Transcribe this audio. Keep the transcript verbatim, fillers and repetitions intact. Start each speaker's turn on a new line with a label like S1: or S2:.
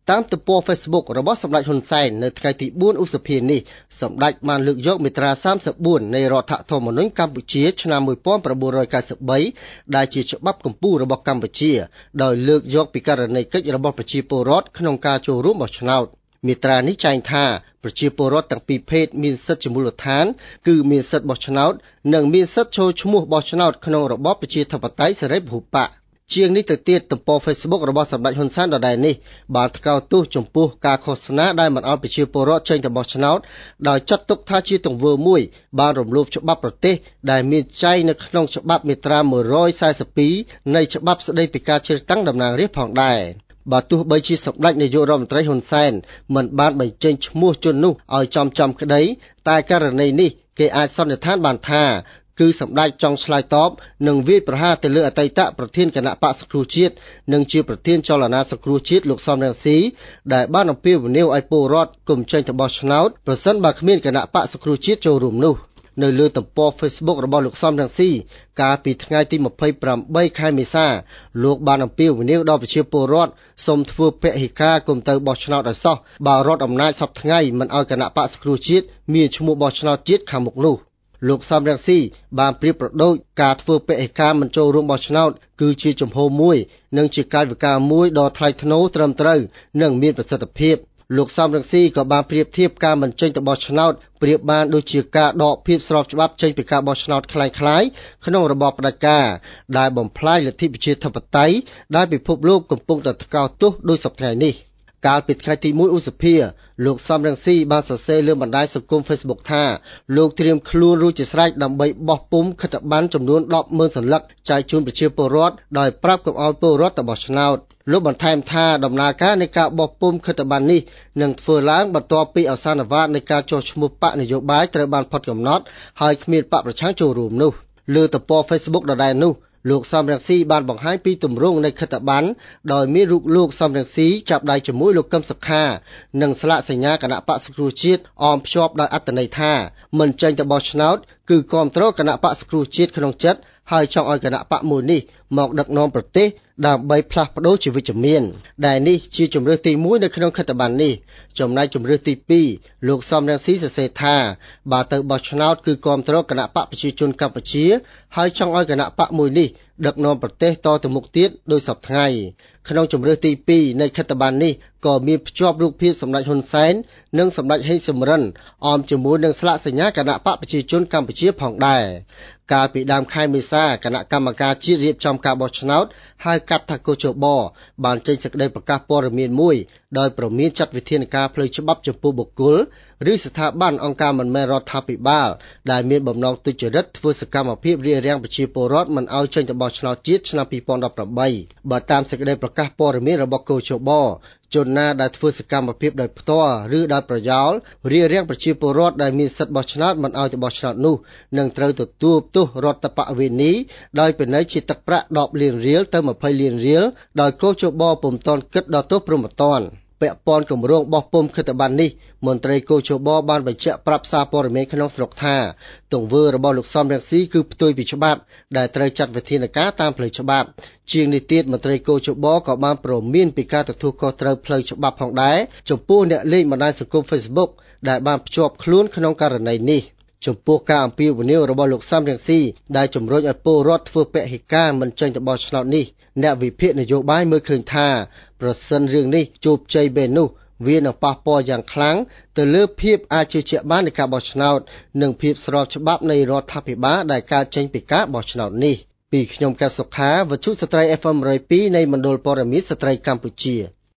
S1: តាមទំព័រ Facebook របស់សម្ដេចហ៊ុនសែននៅថ្ងៃទីបួនឧសភានេះសម្ដេចបានលើកយកមាត្រាសាមសិបបួននៃរដ្ឋធម្មនុញ្ញកម្ពុជាឆ្នាំmột nghìn chín trăm chín mươi baដែលជាច្បាប់កម្ពុជារបស់កម្ពុជាដោយលើកយកពីករណីកិច្ចរបស់ប្រជាពលរដ្ឋក្នុងការចូលរួមបោះឆ្នោតមាត្រានេះចែងថាប្រជាពលរដ្ឋទាំងពីរភេទមានសិទ្ធិជាមូលដ្ឋានគឺមានសិទ្ធិបោះឆ្នោតនិងមានសិទ្ធិចូលឈ្មោះបោះឆ្នោតក្នុងរបបប្រជាធិបតេយ្យសេរីពហុបកជាងនេះទៅទៀតទំព័រ Facebook របស់សម្ដេចហ៊ុនសែនដដែលនេះបានថ្កោលទោសចំពោះការឃោសនាដែលមិនអោយប្រជាពលរដ្ឋចេញទៅបោះឆ្នោតដោយចាត់ទុកថាជាទង្វើមួយបានរំលោភច្បាប់ប្រទេសដែលមានចែងនៅក្នុងច្បាប់មាត្រាmột trăm bốn mươi haiនៃច្បាប់ស្តីពីការជ្រើសតាំងតំណាងរាស្ត្រផងដែរបើទោះបីជាសម្ដេចនាយករដ្ឋមន្ត្រីហ៊ុនសែនមិនបានបញ្ចេញឈ្មោះជននោះឲ្យចំចំក្តីតែករណីនេះគេអាចសន្និដ្ឋានបានថាគឺសម្ដេចចង់ឆ្លើយតបនិងវាយប្រហារទៅលើអតីតប្រធានគណៈបក្សសង្គ្រោះជាតិនិងជាប្រធានចលនាសង្គ្រោះជាតិលោកសំរងស៊ីដែលបានអំពាវនាវឲ្យពលរដ្ឋកុំចេញទៅបោះឆ្នោតប្រសិនបើគ្មានគណៈបក្សសង្គ្រោះជាតិចូលរួមនោះនៅលើទំព័រ Facebook របស់លោកសំរងស៊ីកាលពីថ្ងៃទីยี่สิบแปดខែមេសាលោកបានអំពាវនាវដល់ប្រជាពលរដ្ឋសូមធ្វើពហិការកុំទៅបោះឆ្នោតឲ្យសោះបើរដ្ឋអំណាចសពថ្ងៃមិនឲ្យគណៈបក្សសង្គ្រោះជាតិមានឈ្មោះបោះឆ្នោតជាតិខាងមុខនោះលោកសំរងស៊ីបានប្រៀបប្រដូចការធ្វើពហិការមិនចូលរួមបោះឆ្នោតគឺជាជំហរមួយនិងជាកាយវិការមួយដ៏ថ្លៃថ្នូរត្រឹមត្រូវនិងមានប្រសិទ្ធភាពលោកសំរងស៊ីក៏បានប្រៀបធៀបការមិនចេញទៅបោះឆ្នោតប្រៀបបានដូចជាការដកភាពស្របច្បាប់ចេញពីការបោះឆ្នោតคล้ายៗក្នុងរបបផ្ដាច់ការដែលបំផ្លាញលទ្ធិប្រជាធិបតេយ្យដែលពិភពលោកកំពុងតែថ្កោលទោសដោយសពថ្ងៃនេះកាលពីថ្ងៃទីមួយឧសភាលោកសំរងស៊ីបានសរសេរលើបណ្ដាញសង្គម Facebook ថាលោកត្រៀមខ្លួនរួចជាស្រេចដើម្បីបោះពុម្ពខិត្តប័ណ្ណចំនួនដប់ម៉ឺនសន្លឹកចែកជូនប្រជាពលរដ្ឋដោយប្រាប់កុំឲ្យពលរដ្ឋទៅបោះឆ្នោតលោកបន្ថែមថាដំណើរការនៃការបោះពុម្ពខិត្តប័ណ្ណនេះនឹងធ្វើឡើងបន្ទាប់ពីអសានវត្តនៃការចុះឈ្មោះបកនយោបាយត្រូវបានផុតកំណត់ហើយគ្មានបកប្រឆាំងចូលរួមនោះលើទំព័រ Facebook ដដែលនោះលោកសំរងស៊ីបានបង្ហាញពីទម្រង់នៃខិត្តប័ណ្ណដោយមានរូបលោកសំរងស៊ីចាប់ដៃជាមួយលោកកឹមសុខានិងស្លាកសញ្ញាគណៈបក្សសង្គ្រោះជាតិអមភ្ជាប់ដោយអត្ថន័យថាមិនចេញទៅបោះឆ្នោតគឺគាំទ្រគណៈបក្សសង្គ្រោះជាតិក្នុងចិត្តហើយចង់ឲ្យគណៈបកមួយនេះមកដឹកនាំប្រទេសដើម្បីផ្លាស់ប្ដូរជាវិជ្ជមានដែលនេះជាជំរើសទីមួយនៅក្នុងខិត្តប័ណ្ណនេះចំណែកជំរើសទីពីរលោកសំរងស៊ីសរសេរថាបើទៅបោះឆ្នោតគឺគាំទ្រគណៈបកប្រជាជនកម្ពុជាហើយចង់ឲ្យគណៈបកមួយនេះដឹកនាំប្រទេសតទៅមុខទៀតដោយសពថ្ងៃក្នុងជំរើសទីពីរនៃខិត្តប័ណ្ណនេះក៏មានភ្ជាប់រូបភាពសម្ដេចហ៊ុនសែននិងសម្ដេចហេងសំរិនអមជាមួយនឹងស្លាកសញ្ញាគណៈបកប្រជាជនកម្ពុជាផងដែរកាលពីដើមខែមេសាគណៈកម្មការជាតិរៀបចំការបោះឆ្នោតហៅកាត់ថាកោជបបានចេញសេចក្តីប្រកាសព័ត៌មានមួយដោយប្រមានចាត់វិធានការផ្លូវច្បាប់ចំពោះបុគ្គលឬស្ថាប័នអង្គការមិនមែនរដ្ឋាភិបាលដែលមានបំណងទុច្ចរិតធ្វើសកម្មភាពរារាំងប្រជាពលរដ្ឋមិនឲ្យចេញទៅបោះឆ្នោតជាតិឆ្នាំยี่สิบสิบแปดបើតាមសេចក្តីប្រកាសព័ត៌មានរបស់កោជបជនណាដែលធ្វើសកម្មភាពដោយផ្ទាល់ឬដោយប្រយោលរារាំងប្រជាពលរដ្ឋដែលមានសិទ្ធិបោះឆ្នោតមិនឲ្យទៅបោះឆ្នោតនោះនឹងត្រូវទទួលទោសរដ្ឋបវេនីដោយពិន័យជាទឹកប្រាក់ដប់លានរៀលទៅยี่สิบលានរៀលដោយកោជបពុំទាន់គិតដល់ទោសព្រហ្មទណ្ឌពាក់ព័ន្ធគម្រោងបោះពុម្ពខិត្តប័ណ្ណនេះមន្ត្រីកោជបបានបញ្ជាក់ប្រាប់សារព័ត៌មានក្នុងស្រុកថាទង្វើរបស់លោកសំរងស៊ីគឺផ្ទុយពីច្បាប់ដែលត្រូវចាត់វិធានការតាមផ្លូវច្បាប់ជាងនេះទៀតមន្ត្រីកោជបក៏បានប្រមានពីការទទួលខុសត្រូវផ្លូវច្បាប់ផងដែរចំពោះអ្នកលេងបណ្ដាញសង្គម Facebook ដែលបានភ្ជាប់ខ្លួនក្នុងករណីនេះចំពោះការអំពាវនាវរបស់លោកសំរងស៊ីដែលជំរុញឲ្យពលរដ្ឋធ្វើពហិការមិនចេញទៅបោះឆ្នោតនេះអ្នកវិភាគនយោបាយមើលឃើញថាប្រសិនរឿងនេះជោគជ័យបែបនោះវានឹងប៉ះពាល់យ៉ាងខ្លាំងទៅលើភាពអាចជឿជាក់បាននៃការបោះឆ្នោតនិងភាពស្របច្បាប់នៃរដ្ឋាភិបាលដែលកើតចេញពីការបោះឆ្នោតនេះពីខ្ញុំកែសុខាវិទ្យុស្ត្រី เอฟ เอ็ม หนึ่งศูนย์สอง នៃមណ្ឌលព័ត៌មានស្ត្រីកម្ពុជា